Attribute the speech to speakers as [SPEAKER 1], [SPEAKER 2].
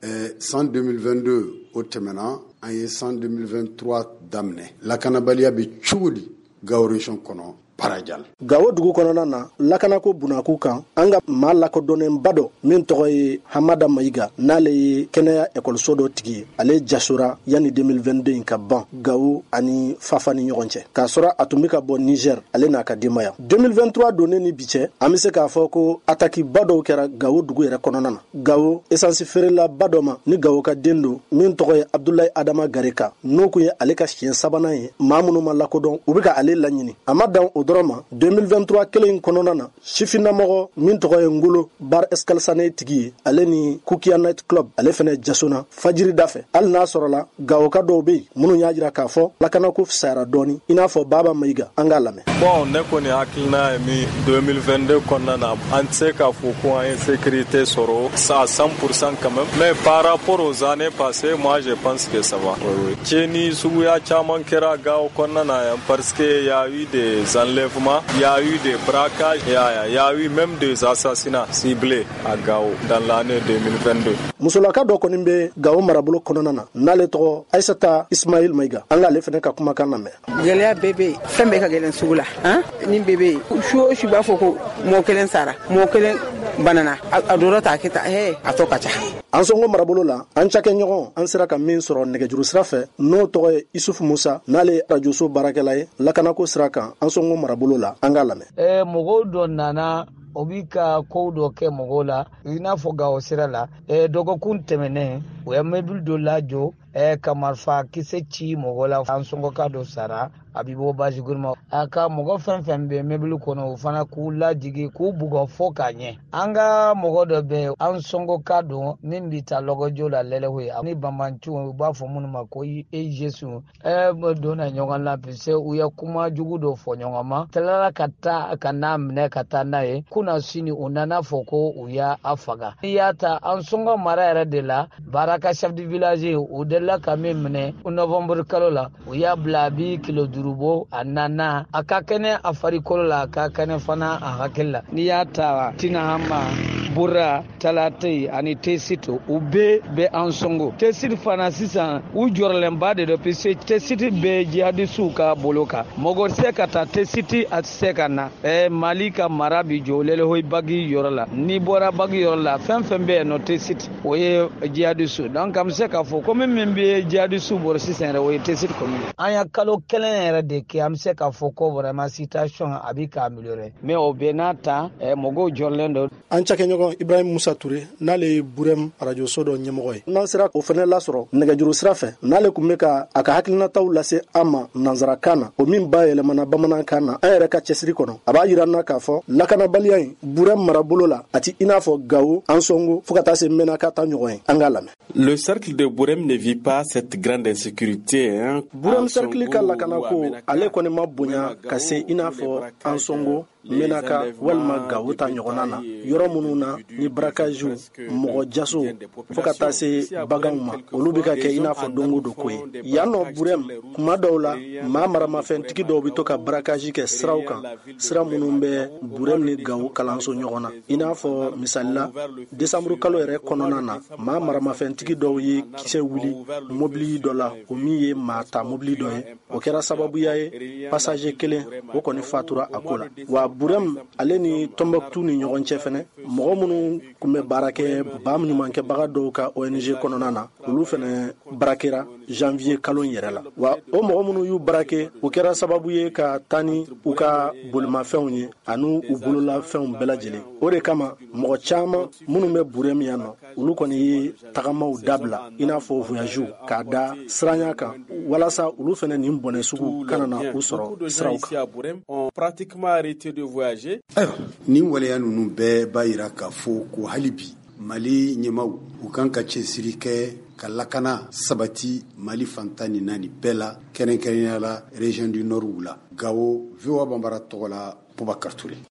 [SPEAKER 1] San 2022 o tɛmɛna an ye san 2023 daminɛ lakanabaliya bɛ cogo di Gao région kɔnɔ Parajal.
[SPEAKER 2] Gao dugu kɔnɔna na lakanako bunakun kan an ka maa lakodɔnnenba dɔ min tɔgɔ ye Hamada Mayiga n'ale ye kɛnɛya ekɔliso dɔ tigi ye ale jasora yanni 2022 in ka ban Gao ani Fafa ni ɲɔgɔn cɛ k'a sɔrɔ a tun bɛ ka bɔ Niger ale n'a ka denbaya 2023 donnen ni bi cɛ an bɛ se k'a fɔ ko atakiba dɔw kɛra Gao dugu yɛrɛ kɔnɔna na. Gao essence feerelaba dɔ ma ni Gao ka den don min tɔgɔ ye Abdoulaye Adama Gareka n'o kun ye ale ka siɲɛ sabanan ye maa minnu ma lakodɔn u bɛ ka ale laɲini a ma dan o dɔrɔn ma 2023 kelen kɔnɔna na sifinnamɔgɔ min tɔgɔ ye Ngolo Bar Escalsane tigi ye ale ni Kukia Night Club ale fɛnɛ jasona fajiri da fɛ hali n'a sɔrɔla Gawoka dɔw bɛ yen minnu y'a jira k'a fɔ lakanako fisayara dɔɔni i n'a fɔ Baba Mayiga an k'a lamɛn.
[SPEAKER 3] Bon ne kɔni hakilina ye min 2022 kɔnɔna na an tɛ se k'a fɔ ko an ye sécurité sɔrɔ à 100% quand même mais par rapport aux années passées moi je pense que ça va. Tiɲɛni suguya caman kɛra Gao kɔnɔna na parce que y a eu des enlèvements, il y a eu des braquages, il y a eu même des assassinats ciblés à Gao dans l'année 2022.
[SPEAKER 2] Musolaka dɔ kɔni bɛ Gao marabolo kɔnɔna na n'ale tɔgɔ Aïssata Ismail Mayiga an k'ale fɛnɛ ka kumakan lamɛn.
[SPEAKER 4] Gɛlɛya bɛɛ bɛ yen fɛn bɛɛ ka gɛlɛn sugu la ni bɛɛ bɛ yen su o su b'a fɔ ko mɔgɔ kelen sara mɔgɔ kelen banana a dɔrɔn ta kɛ tan a tɔ ka ca.
[SPEAKER 2] An sɔngɔ marabolo la an cakɛɲɔgɔn an sera ka min sɔrɔ nɛgɛjuru sira fɛ n'o tɔgɔ ye Isufu Musa n'ale ye radioso baarakɛla ye lakanako sira kan an sɔngɔ marabolo la an k'a lamɛn.
[SPEAKER 5] Mɔgɔw dɔ nana o bi ka kow dɔ kɛ mɔgɔw la i n'a fɔ Gao sira la dɔgɔkun tɛmɛnen u ye mobile dɔ lajɔ ka marifa kisɛ ci mɔgɔ la an sɔngɔka dɔ sara a bi bɔ Bajiguri ma a ka mɔgɔ fɛn fɛn bɛ mobile kɔnɔ o fana k'u lajigi k'u bugɔ fɔ k'a ɲɛ an ka mɔgɔ dɔ bɛ an sɔngɔka dɔn min bi taa lɔgɔjɔ la lɛlɛw ye ani banbanci u b'a fɔ minnu ma ko Jesu donna ɲɔgɔn la parce u ye kuma jugu dɔ fɔ ɲɔgɔn ma tilala ka taa ka n'a minɛ ka taa n'a ye kunna sini u nana fɔ ko u y'a faga n'i y'a ta an sɔngɔ mara yɛrɛ de la Baraka chef de village u delila ka min minɛ novembre kalo la u y'a bila a bi kilo durubo a nana a ka kɛnɛ a farikolo la a ka kɛnɛ fana a hakili la n'i y'a ta Tinahama Bura Talate ani Tesito u bɛɛ an sɔngɔ Tesito fana sisan u jɔrɔlenba de don parce que Tesito bɛ jihadisiw ka bolo kan mɔgɔ tɛ se ka taa Tesito a tɛ se ka na Mali ka mara bi jɔ lɛlɛhoyi bagi yɔrɔ la n'i bɔra bagi yɔrɔ la fɛn fɛn bɛ yen nɔ Tesito o ye jihadisiw donc an bɛ se k'a fɔ komi min bɛ jihadisiw bɔra sisan yɛrɛ o ye Tesito commune an ya kalo kelen yɛrɛ de kɛ an bɛ se k'a fɔ ko vraiment situation a bɛ ka améliorer mais o bɛɛ n'a ta mɔgɔw jɔrɔlen don.
[SPEAKER 2] An cakɛɲɔgɔn Ibrahim Musa Ture n'ale ye Burem radio so dɔ ɲɛmɔgɔ ye n'an sera o fɛnɛ lasɔrɔ nɛgɛjuru sira fɛ n'ale kun bɛ ka a ka hakilinataw lase an ma nanzarakan na o min bayɛlɛmana bamanankan na an yɛrɛ ka cɛsiri kɔnɔ a b'a yira n na k'a fɔ lakanabaliya in Burem marabolo la a ti i n'a fɔ Gao an sɔngo fo ka taa se Menaka ta ɲɔgɔn ye an k'a lamɛn.
[SPEAKER 6] Le cercle de Burem ne vit pas cette grande insécurité.
[SPEAKER 2] Burem cercle ka lakanako ale kɔni ma bonya ka se i n'a fɔ an sɔngo Menaka walima Gao ta ɲɔgɔnna na yɔrɔ minnu na ni barakaziw mɔgɔ jaso fo ka taa se baganw ma olu bɛ ka kɛ i n'a fɔ don o don ko ye yan nɔ Burem kuma dɔw la maa maramafɛntigi dɔw bɛ to ka barakazi kɛ siraw kan sira minnu bɛ Burem ni Gao kalanso ɲɔgɔn na i n'a fɔ misalila décembre kalo yɛrɛ kɔnɔna na maa maramafɛntigi dɔw ye kisɛ wuli mobili dɔ la o min ye maa ta mobili dɔ ye o kɛra sababuya ye passager kelen o kɔni fatura a ko la wa Burem ale ni Tombouctou ni ɲɔgɔn cɛ fɛnɛ mɔgɔ minnu kun bɛ baara kɛ ɲumankɛbaga dɔw ka ONG kɔnɔna na olu fɛnɛ barakɛra janvier kalo yɛrɛ la wa o mɔgɔ minnu y'u barake o kɛra sababu ye ka taa ni u ka bolimafɛnw ye ani u bolola fɛnw bɛɛ lajɛlen o de kama mɔgɔ caman minnu bɛ Burem yan nɔ olu kɔni ye tagamaw dabila i n'a fɔ voyagew k'a da siranya kan walasa olu fɛnɛ nin bɔnɛ sugu kana na u sɔrɔ siraw kan.
[SPEAKER 1] Nin waleya ninnu bɛɛ b'a yira k'a fɔ ko hali bi Mali ɲɛmaw u kan ka cɛsiri kɛ ka lakana sabati Mali fantan ni naani bɛɛ la kɛrɛnkɛrɛnnenya la région du Nord la Gao VOA Bambara tɔgɔ la Boubacar Touré.